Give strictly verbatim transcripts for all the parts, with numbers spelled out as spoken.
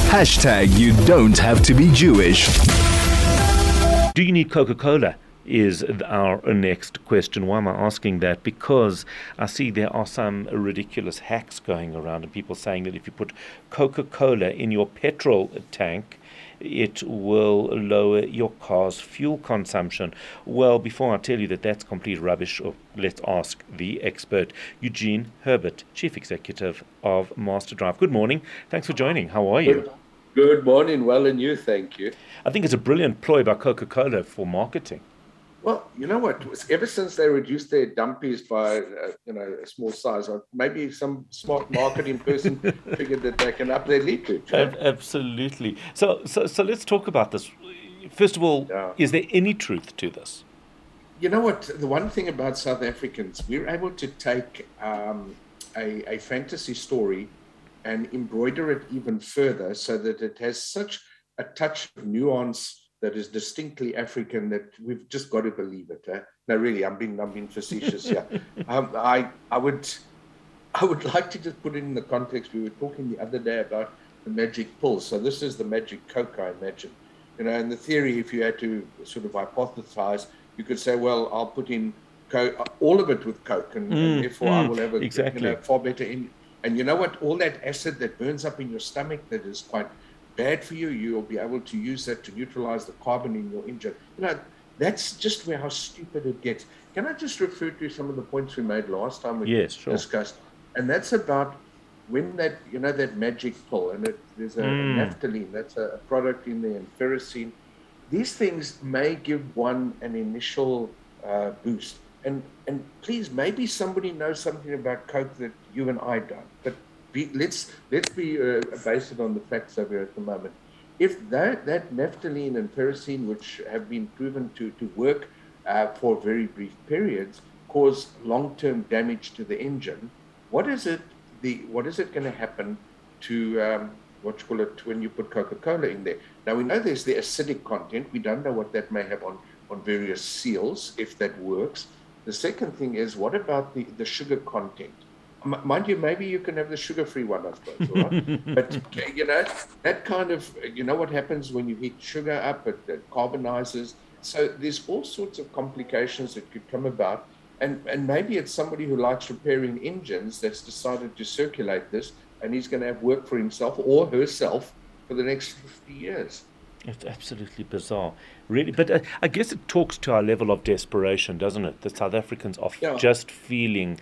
Hashtag you don't have to be Jewish. Do you need Coca-Cola? Is our next question. Why am I asking that? Because I see there are some ridiculous hacks going around and people saying that if you put Coca-Cola in your petrol tank, it will lower your car's fuel consumption. Well, before I tell you that that's complete rubbish, oh, let's ask the expert, Eugene Herbert, Chief Executive of Master Drive. Good morning. Thanks for joining. How are you? Good, good morning. Well, and you, thank you. I think it's a brilliant ploy by Coca-Cola for marketing. Well, you know what? Ever since they reduced their dumpies by, uh, you know, a small size, or maybe some smart marketing person figured that they can up their leakage. Right? Absolutely. So, so, so let's talk about this. First of all, yeah. Is there any truth to this? You know what? The one thing about South Africans, we're able to take um, a, a fantasy story and embroider it even further so that it has such a touch of nuance that is distinctly African that we've just got to believe it. Eh? No, really, I'm being I'm being facetious here. um, I I would I would like to just put it in the context. We were talking the other day about the magic pill. So this is the magic Coke, I imagine. You know, in the theory, if you had to sort of hypothesize, you could say, well, I'll put in Coke, all of it with Coke, and, mm, and therefore mm, I will have a exactly. you know, far better in. And you know what? All that acid that burns up in your stomach that is quite bad for you, you'll be able to use that to neutralize the carbon in your engine. You know, that's just where how stupid it gets. Can I just refer to some of the points we made last time we yes, sure. discussed? And that's about when that, you know, that magic pill, and it, there's a mm. naphthalene, that's a, a product in there, and ferrocene. These things may give one an initial uh, boost. And and please, maybe somebody knows something about Coke that you and I don't. But Be, let's let's be uh, based on the facts over here at the moment. If that, that naphthalene and ferrocene, which have been proven to, to work uh, for very brief periods, cause long-term damage to the engine, what is it the what is it going to happen to um, what you call it when you put Coca-Cola in there? Now we know there's the acidic content. We don't know what that may have on, on various seals, if that works. The second thing is, what about the, the sugar content? Mind you, maybe you can have the sugar-free one, I suppose, all right? But, you know, that kind of, you know what happens when you heat sugar up, it, it carbonizes. So there's all sorts of complications that could come about. And, and maybe it's somebody who likes repairing engines that's decided to circulate this, and he's going to have work for himself or herself for the next fifty years. It's absolutely bizarre, really. But uh, I guess it talks to our level of desperation, doesn't it? That South Africans are yeah. just feeling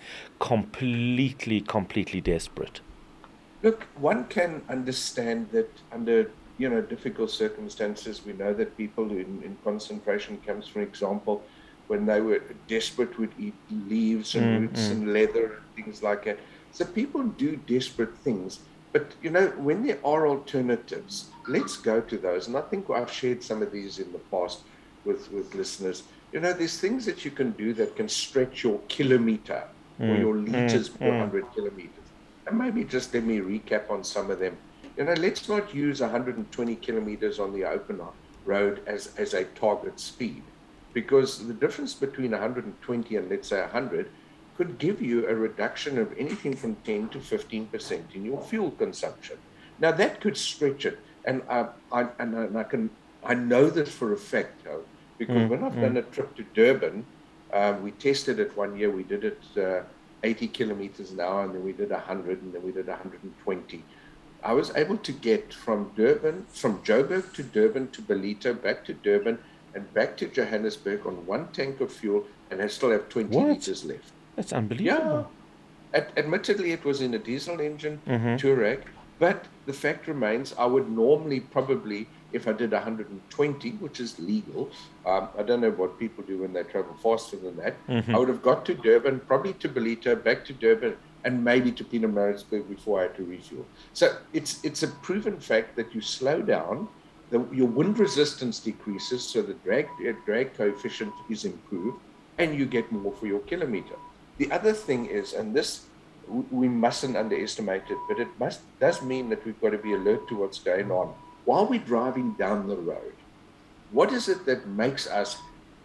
completely, completely desperate. Look, one can understand that under, you know, difficult circumstances. We know that people in, in concentration camps, for example, when they were desperate, would eat leaves and mm, roots mm. and leather and things like that. So people do desperate things. But, you know, when there are alternatives, let's go to those. And I think I've shared some of these in the past with, with listeners. You know, there's things that you can do that can stretch your kilometer mm, or your liters mm, per mm. one hundred kilometers. And maybe just let me recap on some of them. You know, let's not use one hundred twenty kilometers on the open road as, as a target speed, because the difference between one hundred twenty and, let's say, one hundred could give you a reduction of anything from ten to fifteen percent in your fuel consumption. Now that could stretch it, and uh, I and, I, and I can I know this for a fact, though, because mm, when I've mm. done a trip to Durban, um, we tested it one year. We did it uh, eighty kilometers an hour, and then we did one hundred, and then we did one hundred twenty. I was able to get from Durban, from Joburg to Durban to Ballito, back to Durban, and back to Johannesburg on one tank of fuel, and I still have twenty what? liters left. That's unbelievable. Yeah. Ad- admittedly, it was in a diesel engine, mm-hmm. Touareg, but the fact remains, I would normally probably, if I did one hundred twenty, which is legal, um, I don't know what people do when they travel faster than that, mm-hmm. I would have got to Durban, probably to Ballito, back to Durban, and maybe to Pietermaritzburg before I had to refuel. So it's it's a proven fact that you slow down, the, your wind resistance decreases, so the drag, uh, drag coefficient is improved, and you get more for your kilometer. The other thing is, and this, we mustn't underestimate it, but it must does mean that we've got to be alert to what's going on. While we're driving down the road, what is it that makes us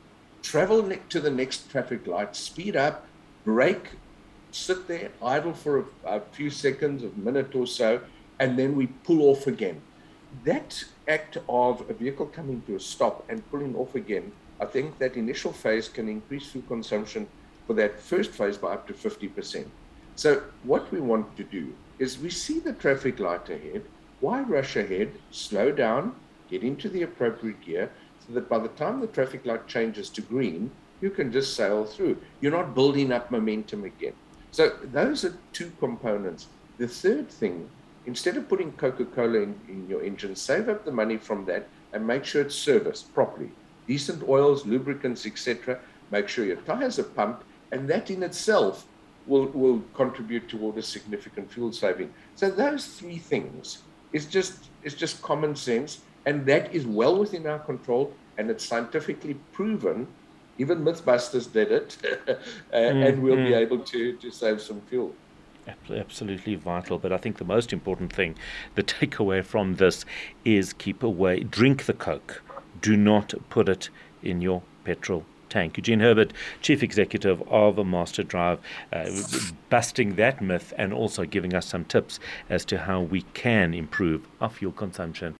travel ne- to the next traffic light, speed up, brake, sit there, idle for a, a few seconds, a minute or so, and then we pull off again? that act of a vehicle coming to a stop and pulling off again, I think that initial phase can increase fuel consumption for that first phase by up to fifty percent. So what we want to do is we see the traffic light ahead. Why rush ahead? Slow down, get into the appropriate gear, so that by the time the traffic light changes to green, you can just sail through. You're not building up momentum again. So those are two components. The third thing, instead of putting Coca-Cola in, in your engine, save up the money from that and make sure it's serviced properly. Decent oils, lubricants, et cetera. Make sure your tires are pumped, and that in itself will, will contribute toward a significant fuel saving. So those three things is just, is just common sense, and that is well within our control, and it's scientifically proven. Even Mythbusters did it, uh, mm, and we'll mm. be able to, to save some fuel. Absolutely vital. But I think the most important thing, the takeaway from this, is keep away, drink the Coke. Do not put it in your petrol tank. Eugene Herbert, Chief Executive of Master Drive, uh, busting that myth and also giving us some tips as to how we can improve our fuel consumption.